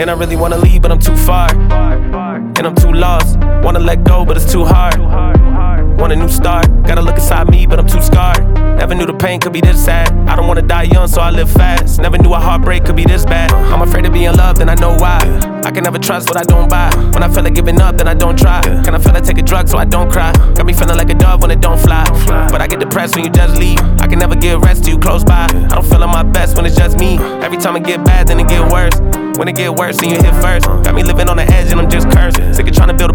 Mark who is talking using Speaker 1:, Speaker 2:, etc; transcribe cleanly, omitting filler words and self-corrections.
Speaker 1: And I really wanna leave, but I'm too far. And I'm too lost. Wanna let go, but it's too hard. Want a new start. Gotta look inside me, but I'm too scarred. Never knew the pain could be this sad. I don't wanna die young, so I live fast. Never knew a heartbreak could be this bad. I'm afraid of being loved, and I know why. I can never trust what I don't buy. When I feel like giving up, then I don't try. Can I feel like take a drug so I don't cry? Got me feeling like a dove when it don't fly. But I get depressed when you just leave. I can never get rest till you close by. I don't feel at my best when it's just me. Every time it get bad, then it get worse. When it get worse, then you hit first. Got me living on the edge and I'm just cursed. Sick of trying to build a